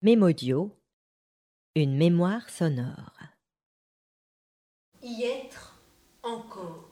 Mémodio, une mémoire sonore. Y être encore.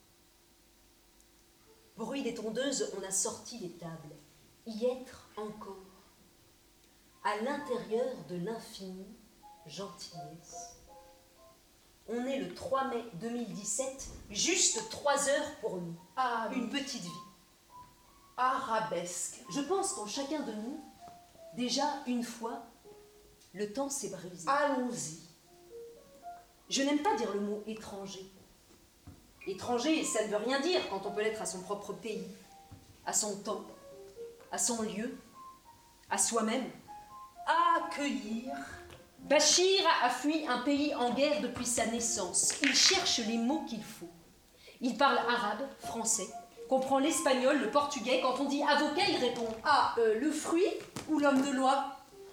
Bruit des tondeuses, on a sorti les tables. Y être encore. À l'intérieur de l'infinie gentillesse. On est le 3 mai 2017, juste 3 heures pour nous. Ah, oui. Une petite vie. Arabesque. Je pense qu'en chacun de nous, déjà une fois, le temps s'est brisé. Allons-y. Je n'aime pas dire le mot étranger. Étranger, ça ne veut rien dire quand on peut l'être à son propre pays, à son temps, à son lieu, à soi-même. Accueillir. Bachir a fui un pays en guerre depuis sa naissance. Il cherche les mots qu'il faut. Il parle arabe, français, comprend l'espagnol, le portugais. Quand on dit avocat, il répond le fruit ou l'homme de loi?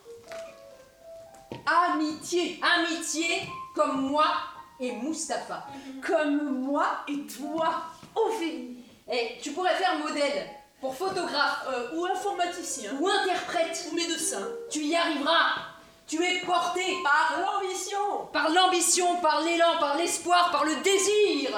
Amitié. Amitié comme moi et Mustapha. Comme moi et toi, Ophélie. Tu pourrais faire modèle pour photographe Ou informaticien. ou interprète. Ou médecin. Tu y arriveras. Tu es porté Par l'ambition. par l'ambition, par l'élan, par l'espoir, par le désir.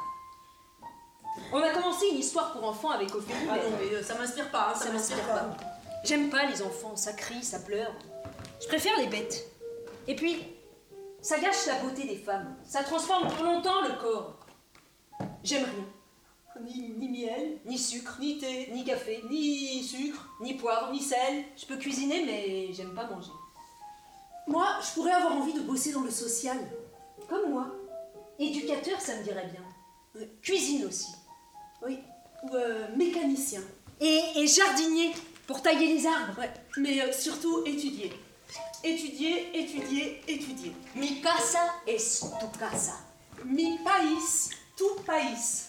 On a commencé une histoire pour enfants avec Ophélie. Ah non, mais ça m'inspire pas. Ça m'inspire pas. J'aime pas les enfants, ça crie, ça pleure. Je préfère les bêtes. Et puis, ça gâche la beauté des femmes. Ça transforme pour longtemps le corps. J'aime rien. Ni miel, Ni sucre, ni thé, ni café, ni sucre, ni poivre, ni sel. Je peux cuisiner, mais j'aime pas manger. Moi, je pourrais avoir envie de bosser dans le social. Comme moi. Éducateur, ça me dirait bien. Cuisine aussi. Oui. Ou mécanicien. Et jardinier, pour tailler les arbres. Ouais. Mais surtout étudier. Étudier, étudier, étudier. Mi casa es tu casa. Mi país, tu país.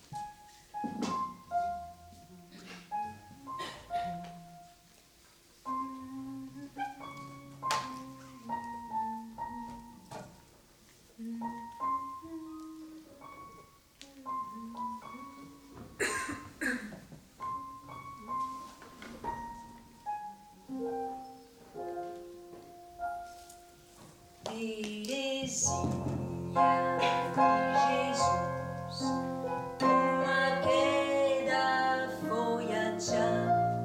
Terezinha de Jesus, uma queda foi achar.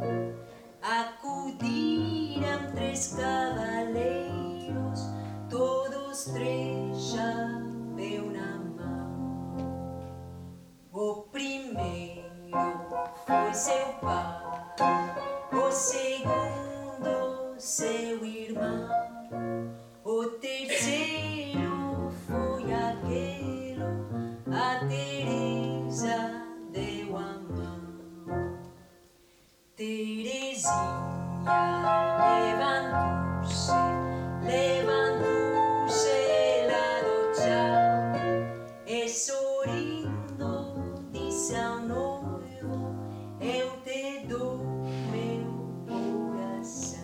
Acudiram 3 cavaleiros, todos 3 chapéu na mão. O primeiro foi seu pai, o segundo seu irmão. O terceiro foi aquele, a Teresa deu a mão. Terezinha levantou-se lá do chão, e sorrindo disse ao noivo: eu te dou meu coração.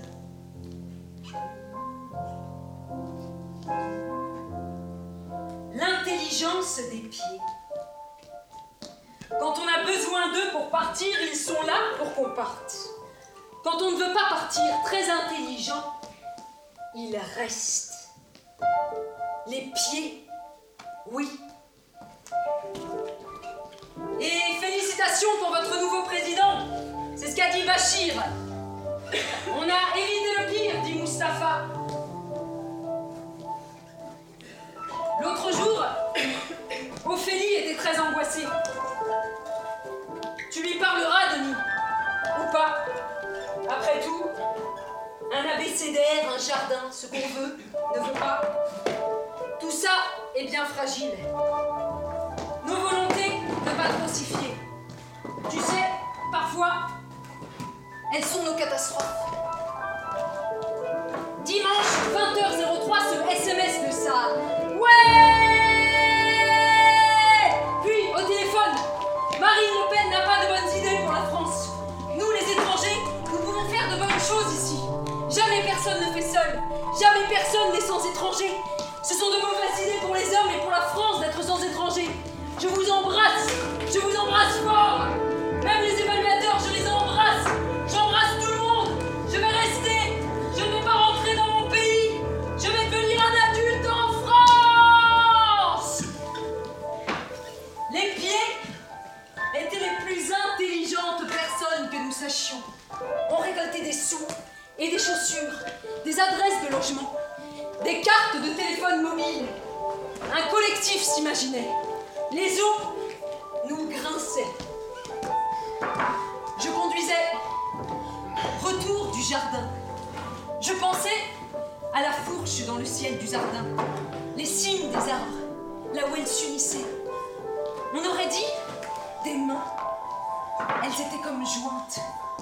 L'intelligence des pieds. Quand on a besoin d'eux pour partir, ils sont là pour qu'on parte. Quand on ne veut pas partir, très intelligent, ils restent. Les pieds, oui. Et félicitations pour votre nouveau président. C'est ce qu'a dit Bachir. On a évité le pire, dit Mustapha. L'autre jour, Ophélie était très angoissée. Tu lui parleras, Denis, ou pas? Après tout, un abécédaire, un jardin, ce qu'on veut, ne veut pas. Tout ça est bien fragile. Nos volontés ne pas trop s'y fier. Tu sais, parfois, elles sont nos catastrophes. Dimanche, 20h03, ce SMS de ça. Puis, au téléphone, Marine Le Pen n'a pas de bonnes idées pour la France. Nous, les étrangers, nous pouvons faire de bonnes choses ici. Jamais personne ne fait seul. Jamais personne n'est sans étrangers. Ce sont de mauvaises idées pour les hommes et pour la France d'être sans étrangers. Je vous embrasse fort. Même les évaluateurs, je les embrasse. J'embrasse tout le monde. Je vais rester. Je ne vais pas rentrer dans voitures, des adresses de logement, des cartes de téléphone mobile. Un collectif s'imaginait. Les os nous grinçaient. Je conduisais. Retour du jardin. Je pensais à la fourche dans le ciel du jardin, les cimes des arbres, là où elles s'unissaient. On aurait dit des mains. Elles étaient comme jointes.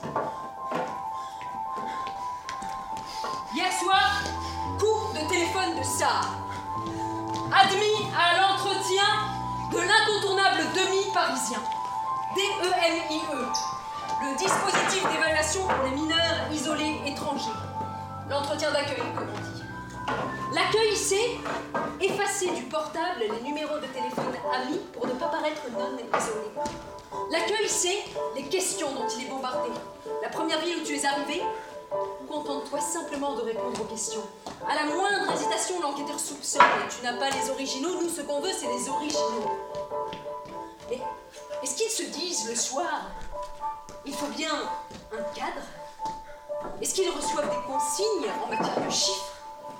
Hier soir, coup de téléphone de Sarr. Admis à l'entretien de l'incontournable demi-parisien. DEMIE. Le dispositif d'évaluation pour les mineurs isolés étrangers. L'entretien d'accueil, comme on dit. L'accueil, c'est effacer du portable les numéros de téléphone amis pour ne pas paraître non isolé. L'accueil, c'est les questions dont il est bombardé. La première ville où tu es arrivé, contente-toi simplement de répondre aux questions. À la moindre hésitation, l'enquêteur soupçonne et tu n'as pas les originaux. Nous, ce qu'on veut, c'est les originaux. Mais est-ce qu'ils se disent le soir, il faut bien un cadre? Est-ce qu'ils reçoivent des consignes en matière de chiffres?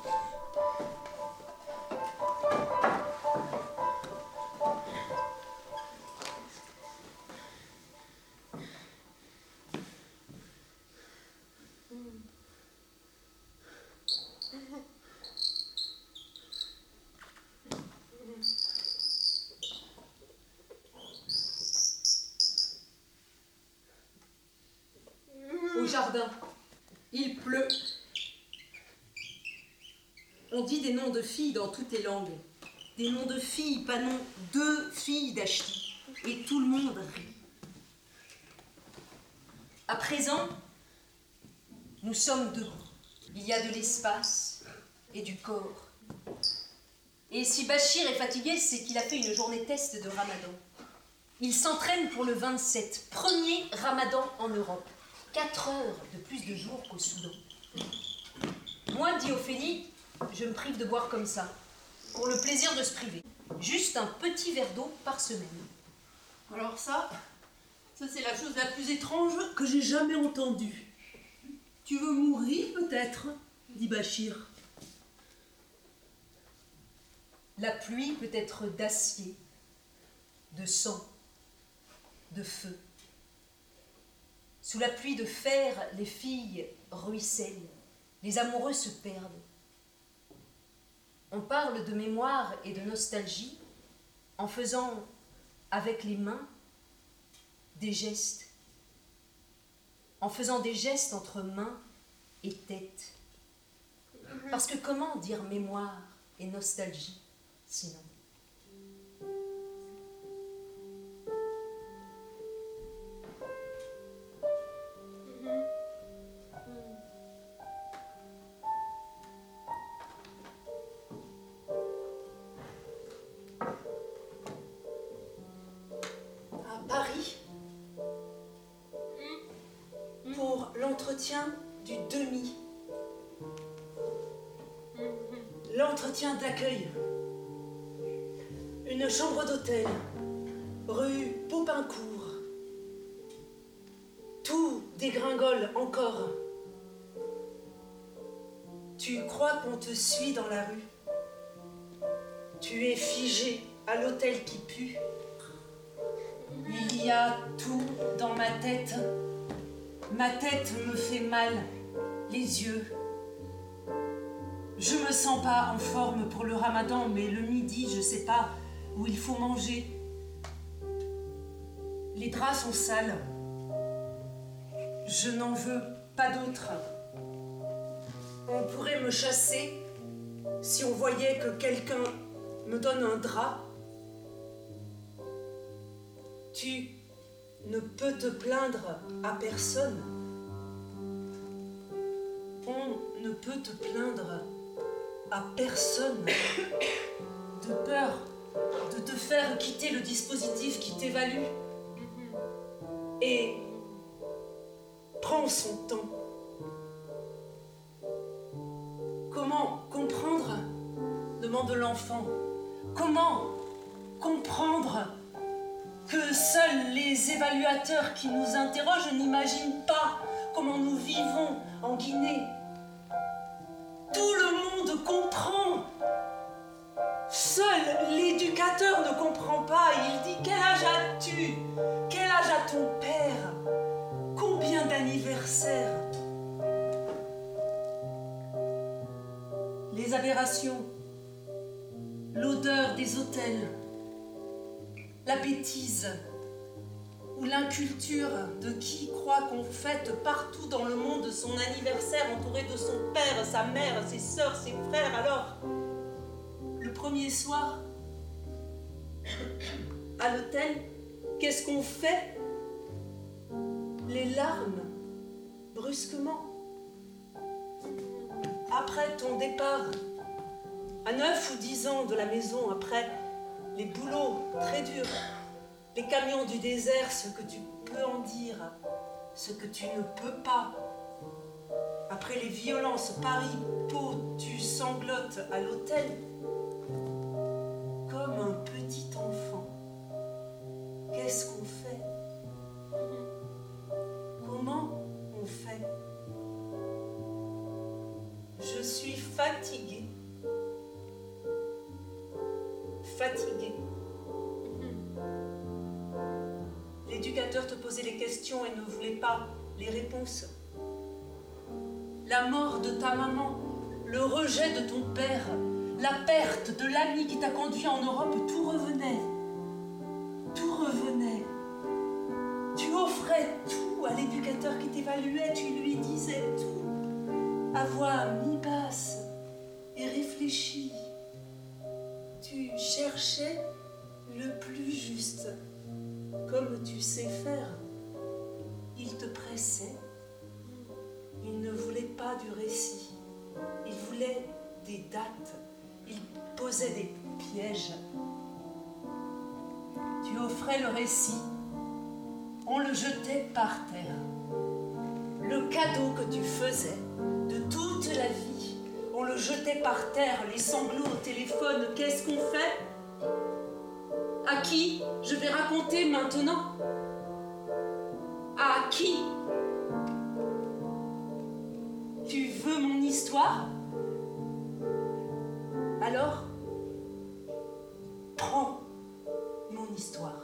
Au jardin, il pleut. On dit des noms de filles dans toutes les langues. Des noms de filles, pas non, 2 filles d'Achti. Et tout le monde rit. À présent, nous sommes 2. Il y a de l'espace et du corps. Et si Bachir est fatigué, c'est qu'il a fait une journée test de Ramadan. Il s'entraîne pour le 27, premier Ramadan en Europe. 4 heures de plus de jours qu'au Soudan. Moi, dit Ophélie, je me prive de boire comme ça, pour le plaisir de se priver. Juste un petit verre d'eau par semaine. Alors ça c'est la chose la plus étrange que j'ai jamais entendue. Tu veux mourir peut-être, dit Bachir. La pluie peut être d'acier, de sang, de feu. Sous la pluie de fer, les filles ruissellent, les amoureux se perdent. On parle de mémoire et de nostalgie en faisant avec les mains des gestes, en faisant des gestes entre mains et tête. Parce que comment dire mémoire et nostalgie sinon? L'entretien du demi. L'entretien d'accueil. Une chambre d'hôtel, rue Popincourt. Tout dégringole encore. Tu crois qu'on te suit dans la rue. Tu es figé à l'hôtel qui pue. Il y a tout dans ma tête. Ma tête me fait mal, les yeux. Je me sens pas en forme pour le Ramadan, mais le midi, je sais pas où il faut manger. Les draps sont sales. Je n'en veux pas d'autres. On pourrait me chasser si on voyait que quelqu'un me donne un drap. Tu ne peux te plaindre à personne. On ne peut te plaindre à personne. De peur de te faire quitter le dispositif qui t'évalue. Et prends son temps. Comment comprendre? Demande l'enfant. Comment comprendre que seuls les évaluateurs qui nous interrogent n'imaginent pas comment nous vivons en Guinée, L'éducateur ne comprend pas. Il dit: quel âge as-tu? Quel âge a ton père? Combien d'anniversaires? Les aberrations, l'odeur des hôtels, la bêtise ou l'inculture de qui croit qu'on fête partout dans le monde son anniversaire entouré de son père, sa mère, ses sœurs, ses frères. Alors, le premier soir, à l'hôtel, qu'est-ce qu'on fait? Les larmes, brusquement. Après ton départ, à 9 ou 10 ans de la maison, après les boulots très durs, les camions du désert, ce que tu peux en dire, ce que tu ne peux pas. Après les violences, Paris, Pau, tu sanglotes à l'hôtel, comme un petit enfant. Qu'est-ce qu'on fait? Comment on fait? Je suis fatiguée. Fatiguée. L'éducateur te posait les questions et ne voulait pas les réponses. La mort de ta maman, le rejet de ton père, la perte de l'ami qui t'a conduit en Europe, tout revenait. Tout revenait. Tu offrais tout à l'éducateur qui t'évaluait, tu lui disais tout, à voix mi-basse et réfléchie. Tu cherchais le plus juste, comme tu sais faire. Il te pressait. Il ne voulait pas du récit. Il voulait des dates. Il posait des pièges. Tu offrais le récit. On le jetait par terre. Le cadeau que tu faisais de toute la vie, on le jetait par terre, les sanglots au téléphone. Qu'est-ce qu'on fait? À qui je vais raconter maintenant? À qui? Tu veux mon histoire? Alors, prends mon histoire.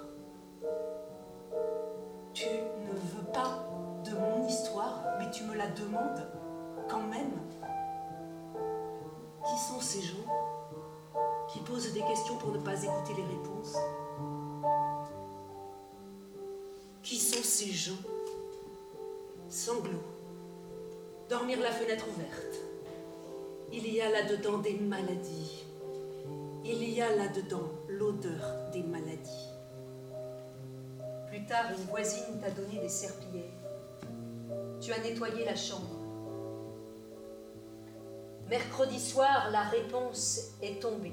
Tu ne veux pas de mon histoire, mais tu me la demandes quand même. Qui sont ces gens qui posent des questions pour ne pas écouter les réponses? Qui sont ces gens? Sanglots. Dormir la fenêtre ouverte. Il y a là-dedans des maladies. Il y a là-dedans l'odeur des maladies. Plus tard, une voisine t'a donné des serpillères. Tu as nettoyé la chambre. Mercredi soir, la réponse est tombée.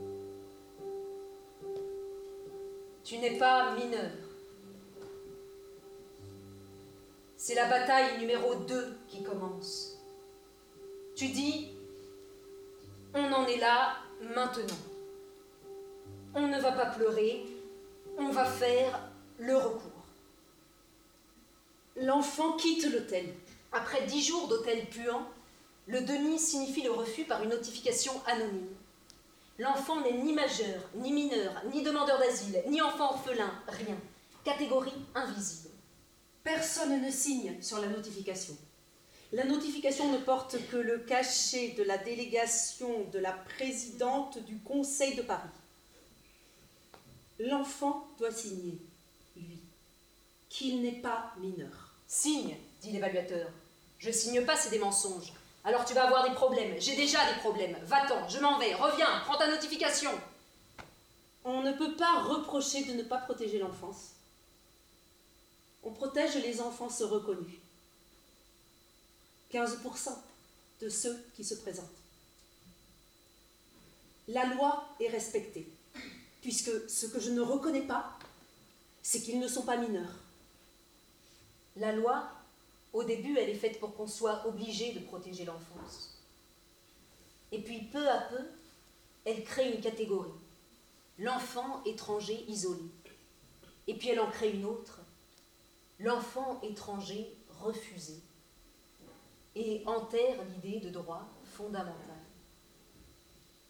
Tu n'es pas mineur. C'est la bataille numéro 2 qui commence. Tu dis, on en est là maintenant. On ne va pas pleurer, on va faire le recours. L'enfant quitte l'hôtel. Après 10 jours d'hôtel puant, le demi signifie le refus par une notification anonyme. L'enfant n'est ni majeur, ni mineur, ni demandeur d'asile, ni enfant orphelin, rien. Catégorie invisible. Personne ne signe sur la notification. La notification ne porte que le cachet de la délégation de la présidente du Conseil de Paris. L'enfant doit signer, lui, qu'il n'est pas mineur. Signe, dit l'évaluateur. Je signe pas, c'est des mensonges. Alors tu vas avoir des problèmes. J'ai déjà des problèmes. Va-t'en, je m'en vais. Reviens, prends ta notification. On ne peut pas reprocher de ne pas protéger l'enfance. On protège les enfances reconnus. 15% de ceux qui se présentent. La loi est respectée, puisque ce que je ne reconnais pas, c'est qu'ils ne sont pas mineurs. La loi, au début, elle est faite pour qu'on soit obligé de protéger l'enfance. Et puis, peu à peu, elle crée une catégorie. L'enfant étranger isolé. Et puis, elle en crée une autre. L'enfant étranger refusé. Et enterre l'idée de droit fondamental.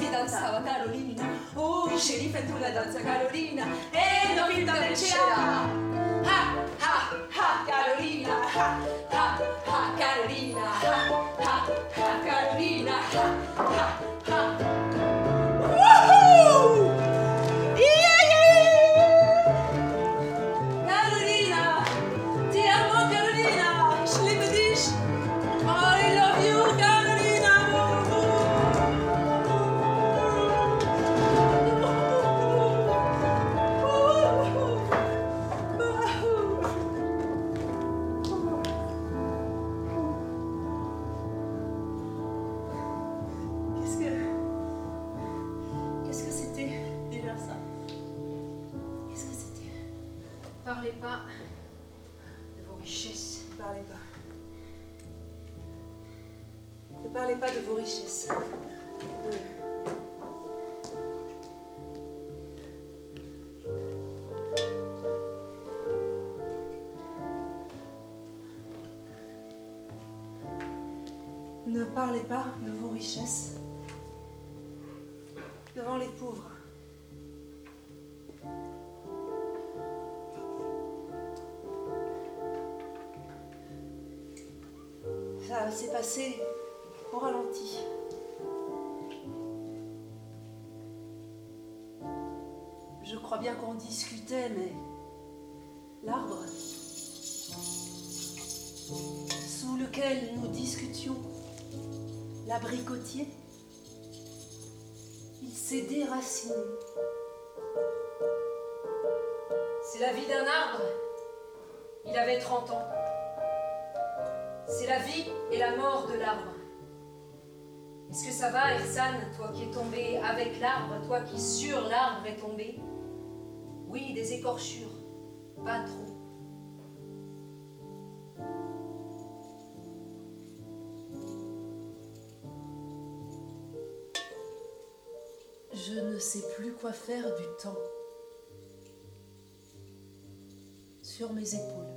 che danzava Carolina, oh il sceriffo e tu la danza Carolina, e l'ho vinta del cielo. Ha ha ha Carolina, ha ha ha Carolina, ha ha ha Carolina, ha ha ha. Woohoo! Carolina, ti amo Carolina, schlimme dich, I love you Carolina. Qu'est-ce que c'était déjà ça? Qu'est-ce que c'était? Parlez pas de vos richesses. Ne parlez pas. Ne parlez pas de vos richesses. Ne parlez pas de vos richesses devant les pauvres. Ça s'est passé au ralenti. Je crois bien qu'on discutait, mais l'arbre sous lequel nous discutions, l'abricotier, il s'est déraciné. C'est la vie d'un arbre. Il avait 30 ans. C'est la vie et la mort de l'arbre. Est-ce que ça va, Ersan, toi qui es tombé avec l'arbre, toi qui sur l'arbre est tombé? Oui, des écorchures, pas trop. Je ne sais plus quoi faire du temps sur mes épaules.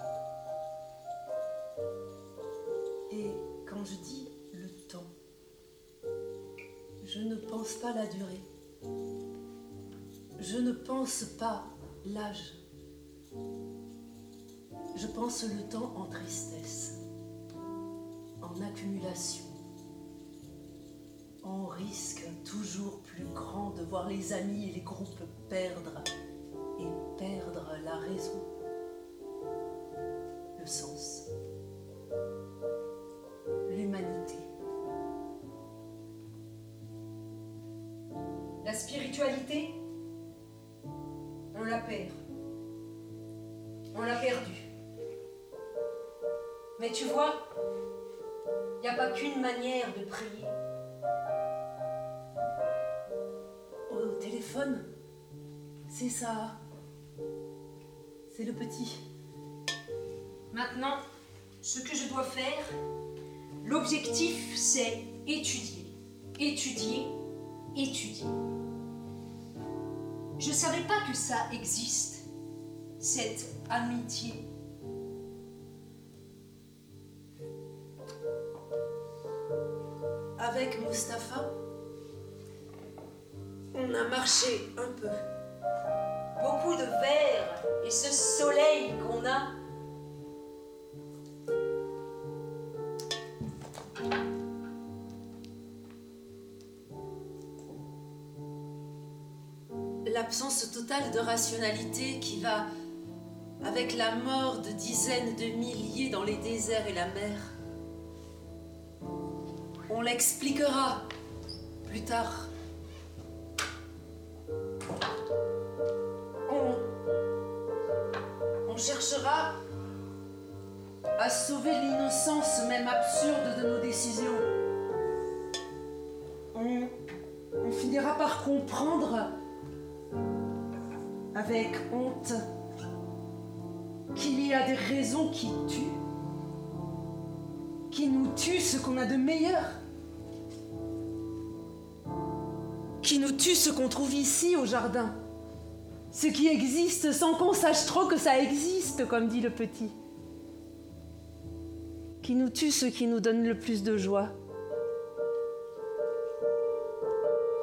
Et quand je dis le temps, je ne pense pas la durée. Je ne pense pas l'âge. Je pense le temps en tristesse, en accumulation, en risque toujours plus grand de voir les amis et les groupes perdre la raison, le sens, l'humanité. La spiritualité, on la perd. On l'a perdue. Mais tu vois, il n'y a pas qu'une manière de prier. Au téléphone, c'est ça. C'est le petit. Maintenant, ce que je dois faire, l'objectif, c'est étudier. Étudier, étudier. Je ne savais pas que ça existe, cette amitié. Avec Mustapha, on a marché un peu. Beaucoup de verre et ce soleil qu'on a. L'absence totale de rationalité qui va avec la mort de dizaines de milliers dans les déserts et la mer. On l'expliquera plus tard. On cherchera à sauver l'innocence même absurde de nos décisions. On finira par comprendre avec honte qu'il y a des raisons qui tuent, qui nous tuent ce qu'on a de meilleur, qui nous tuent ce qu'on trouve ici au jardin, ce qui existe sans qu'on sache trop que ça existe, comme dit le petit, qui nous tue ce qui nous donne le plus de joie.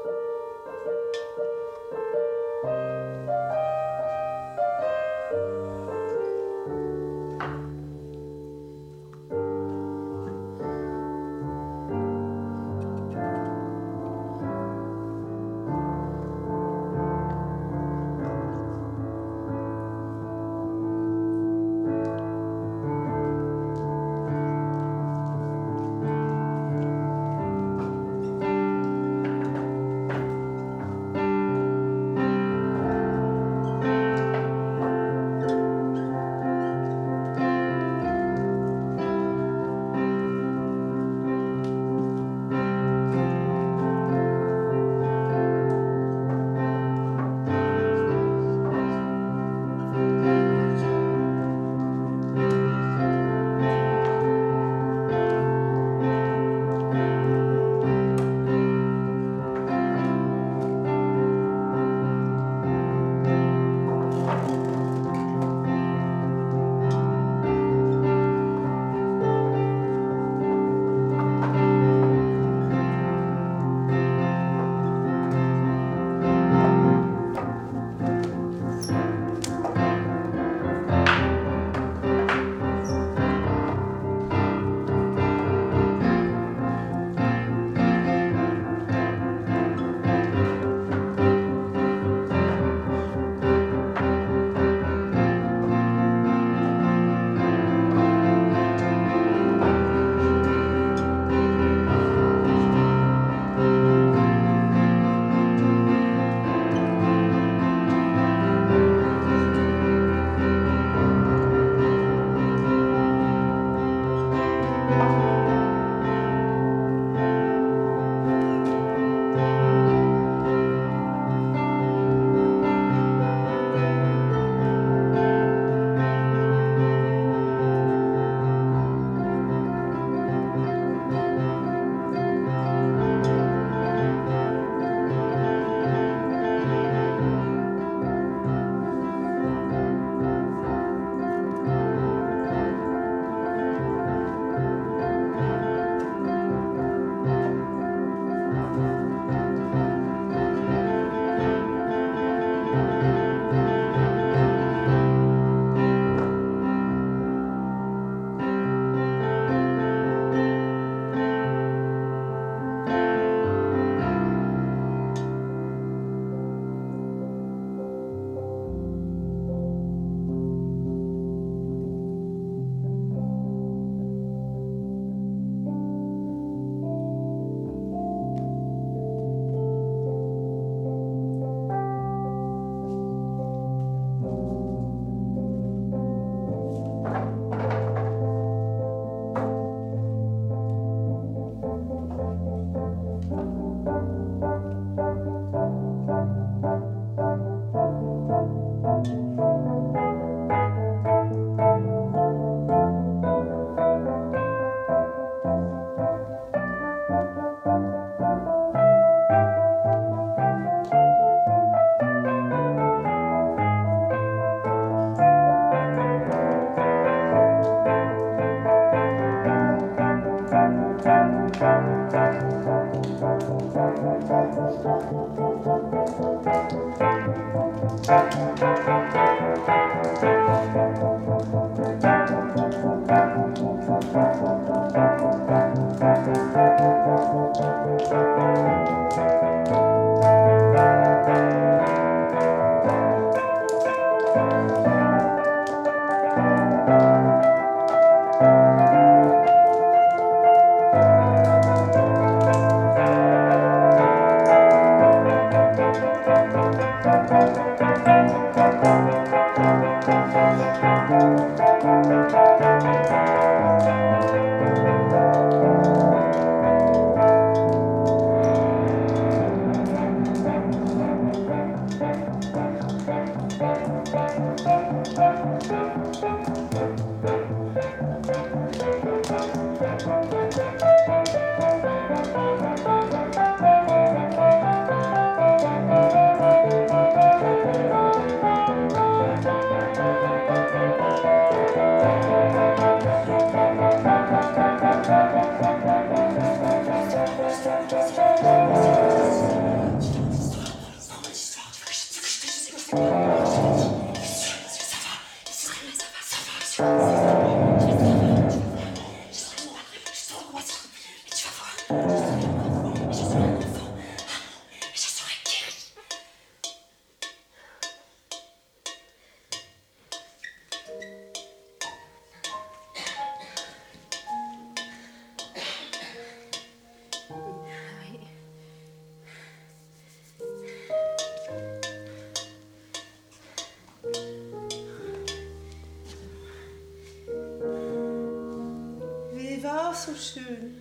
So schön.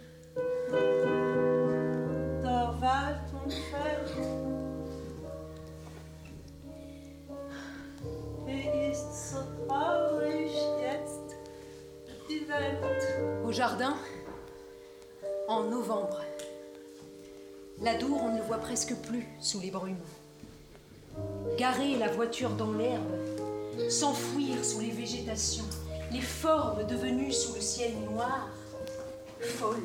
Wald und Feld. Wie ist so traurig jetzt die Welt. Au jardin, en novembre. L'Adour, on ne le voit presque plus sous les brumes. Garer la voiture dans l'herbe, s'enfouir sous les végétations, les formes devenues sous le ciel noir, folles.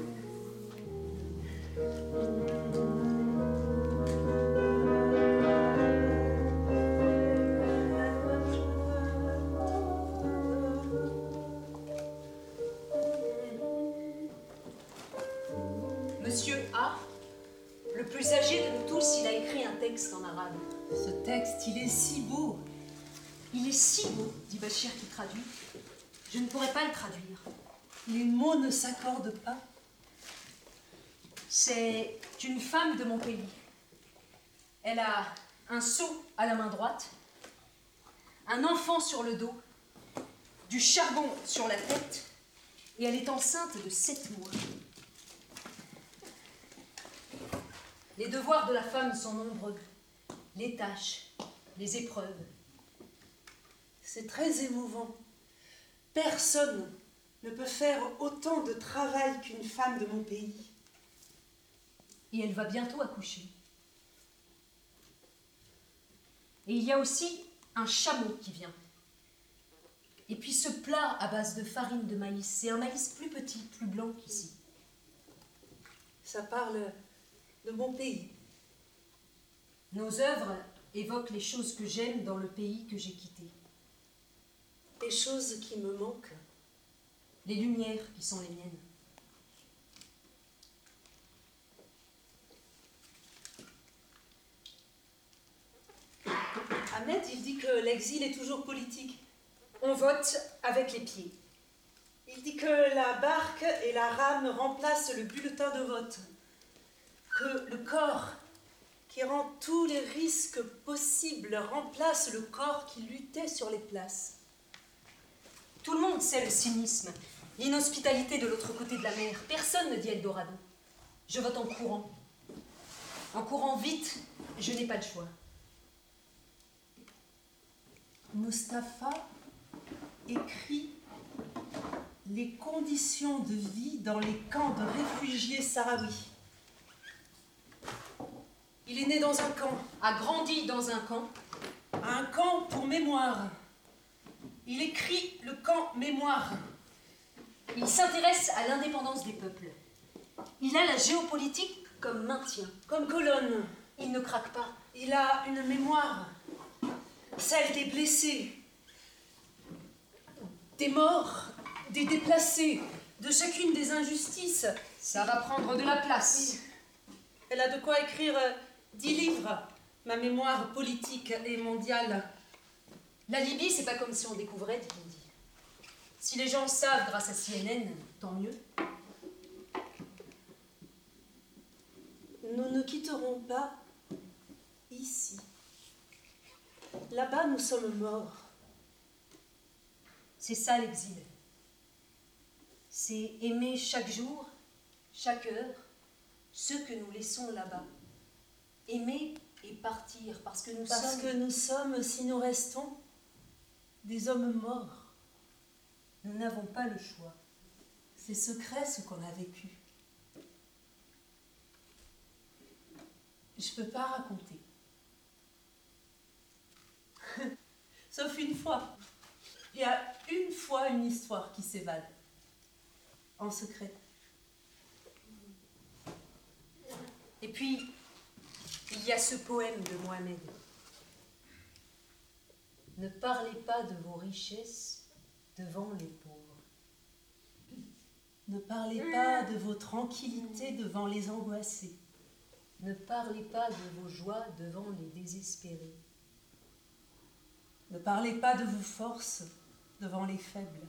Monsieur A, le plus âgé de nous tous, il a écrit un texte en arabe. Ce texte, il est si beau. Il est si beau, dit Bachir qui traduit. Je ne pourrais pas le traduire. Les mots ne s'accordent pas. C'est une femme de mon pays. Elle a un seau à la main droite, un enfant sur le dos, du charbon sur la tête, et elle est enceinte de 7 mois. Les devoirs de la femme sont nombreux, les tâches, les épreuves. C'est très émouvant. Personne ne peut faire autant de travail qu'une femme de mon pays. Et elle va bientôt accoucher. Et il y a aussi un chameau qui vient. Et puis ce plat à base de farine de maïs, c'est un maïs plus petit, plus blanc qu'ici. Ça parle de mon pays. Nos œuvres évoquent les choses que j'aime dans le pays que j'ai quitté. Les choses qui me manquent. Les lumières qui sont les miennes. Ahmed, il dit que l'exil est toujours politique. On vote avec les pieds. Il dit que la barque et la rame remplacent le bulletin de vote. Que le corps qui rend tous les risques possibles remplace le corps qui luttait sur les places. Tout le monde sait le cynisme, l'inhospitalité de l'autre côté de la mer. Personne ne dit Eldorado. Je vote en courant. En courant vite, je n'ai pas de choix. Mustapha écrit les conditions de vie dans les camps de réfugiés sahraouis. Il est né dans un camp. A grandi dans un camp. Un camp pour mémoire. Il écrit le camp mémoire. Il s'intéresse à l'indépendance des peuples. Il a la géopolitique comme maintien. Comme colonne. Il ne craque pas. Il a une mémoire, celle des blessés, des morts, des déplacés, de chacune des injustices. Ça va prendre de la place. Elle a de quoi écrire 10 livres, ma mémoire politique et mondiale. La Libye, c'est pas comme si on découvrait, dit-on dit. Si les gens savent grâce à CNN, tant mieux. Nous ne quitterons pas ici. Là-bas, nous sommes morts. C'est ça l'exil. C'est aimer chaque jour, chaque heure, ceux que nous laissons là-bas. Aimer et partir parce que nous sommes, si nous restons, des hommes morts. Nous n'avons pas le choix. C'est secret ce qu'on a vécu. Je peux pas raconter. Sauf une fois. Il y a une fois une histoire qui s'évade. En secret. Et puis, il y a ce poème de Mohamed. Ne parlez pas de vos richesses devant les pauvres. Ne parlez pas de vos tranquillités devant les angoissés. Ne parlez pas de vos joies devant les désespérés. Ne parlez pas de vos forces devant les faibles.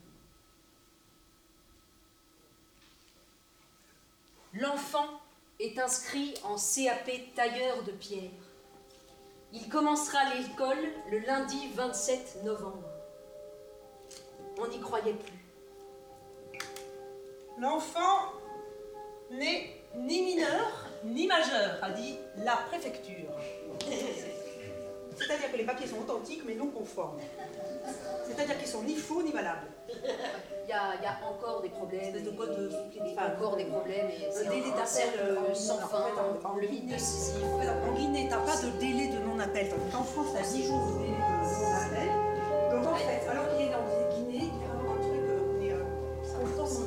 L'enfant est inscrit en CAP tailleur de pierre. Il commencera l'école le lundi 27 novembre. On n'y croyait plus. L'enfant n'est ni mineur ni majeur, a dit la préfecture. C'est-à-dire que les papiers sont authentiques mais non conformes. C'est-à-dire qu'ils sont ni faux ni valables. Il y a encore des problèmes. Espèce de code de encore des problèmes. Et c'est délai un d'appel cercle sans fin, en le mythe de Sisyphe. En Guinée, t'as pas de délai de non-appel. Tandis qu'en France, t'as 10 jours de délai de non-appel. Donc en fait, alors qu'il est dans les Guinée, il y a vraiment un truc, on est content en France.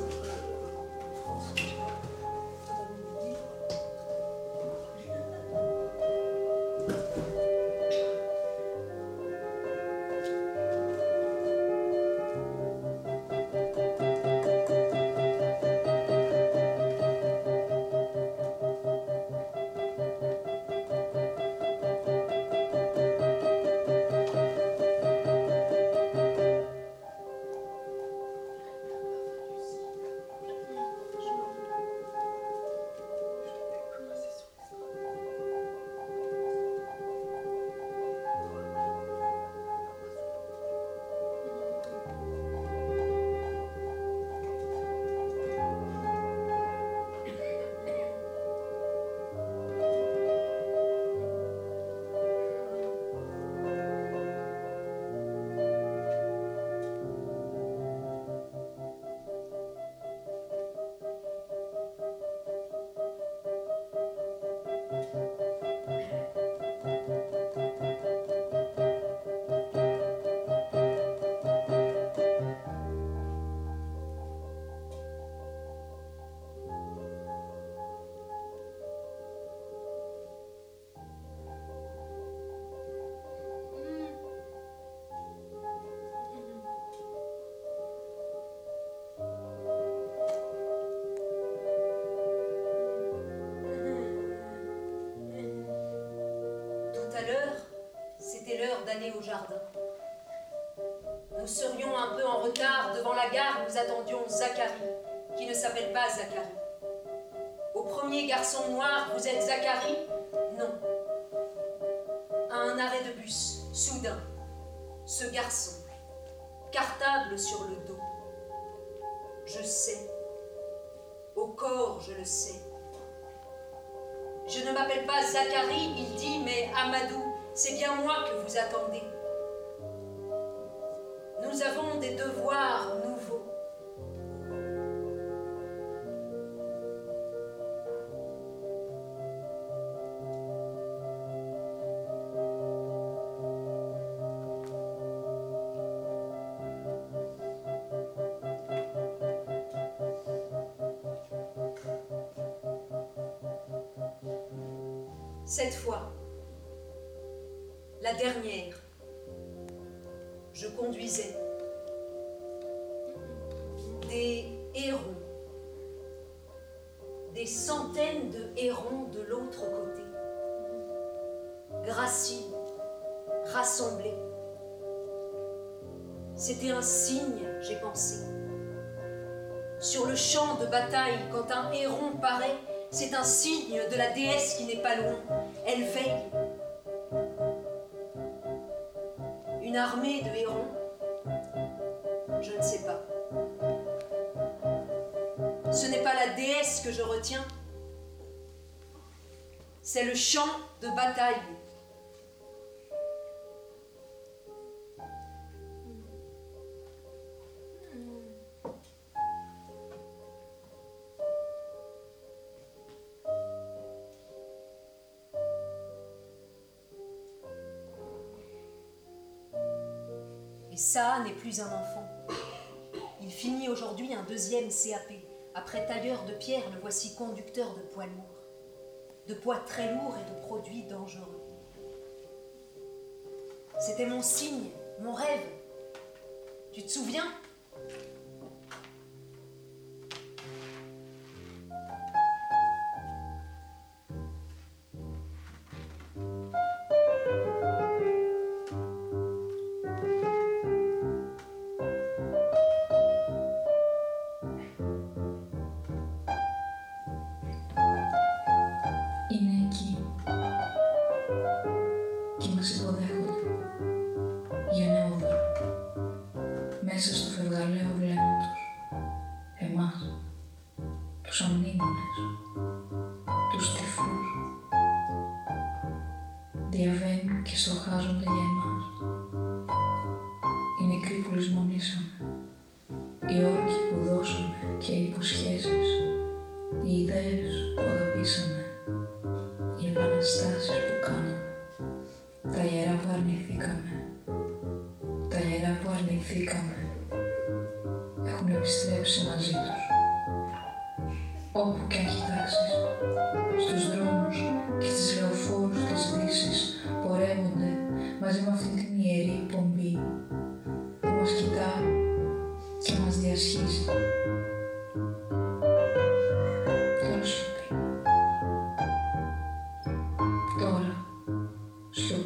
C'était l'heure d'aller au jardin. Nous serions un peu en retard. Devant la gare, nous attendions Zacharie, qui ne s'appelle pas Zacharie. Au premier garçon noir, vous êtes Zacharie? Non. À un arrêt de bus, soudain, ce garçon, cartable sur le dos. Je sais. Au corps, je le sais. Je ne m'appelle pas Zacharie, il dit, mais Amadou, c'est bien moi que vous attendez. Nous avons des devoirs nouveaux. Cette fois, la dernière, je conduisais des hérons, des centaines de hérons de l'autre côté, graciles, rassemblés. C'était un signe, j'ai pensé. Sur le champ de bataille, quand un héron paraît, c'est un signe de la déesse qui n'est pas loin. Elle veille. Une armée de hérons, je ne sais pas. Ce n'est pas la déesse que je retiens, c'est le champ de bataille. Et ça n'est plus un enfant. Il finit aujourd'hui un 2e CAP. Après tailleur de pierre, le voici conducteur de poids lourds. De poids très lourds et de produits dangereux. C'était mon signe, mon rêve. Tu te souviens ? Είναι εκεί και μας υποδέχονται γενναιόδωρα μέσα στο φευγαλαίο βλέμμα τους, εμάς, τους αμνήμονες, τους τυφλούς. Διαβαίνουν και στοχάζονται για εμάς. Οι νεκροί που λησμονήσαμε, οι όρκοι που δώσαμε και οι υποσχέσεις, οι ιδέες που αγαπήσαμε, οι επαναστάσεις που κάναμε, τα ιερά που αρνηθήκαμε, τα ιερά που αρνηθήκαμε, έχουν επιστρέψει μαζί τους. Όπου κι αν κοιτάξεις, στους δρόμους και στις λεωφόρους της Δύσης πορεύονται μαζί με αυτή την ιερή πομπή που μας κοιτά και μας διασχίζει. Τώρα σιωπή. Τώρα σιωπή.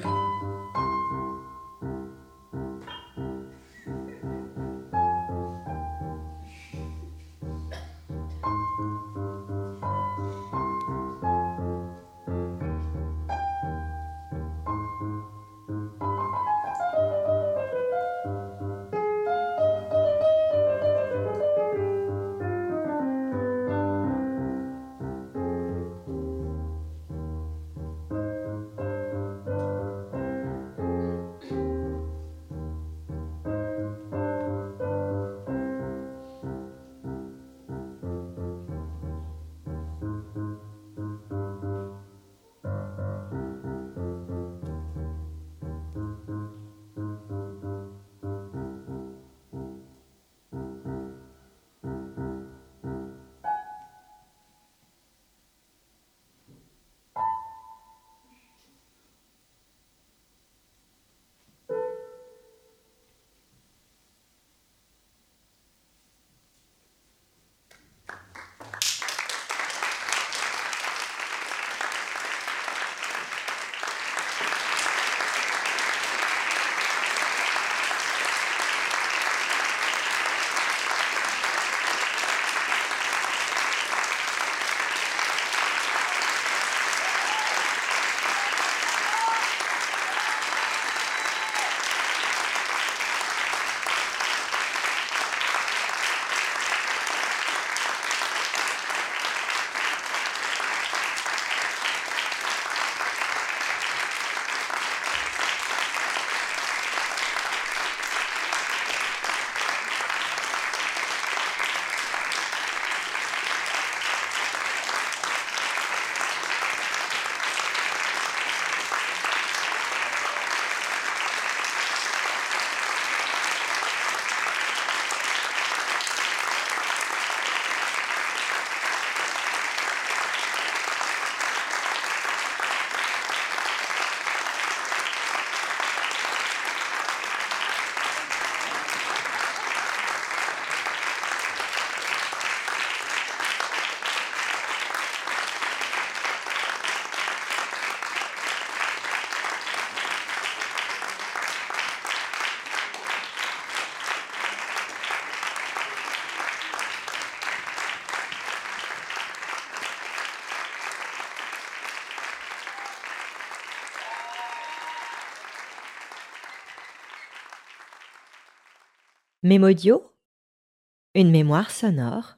Mémodio, une mémoire sonore.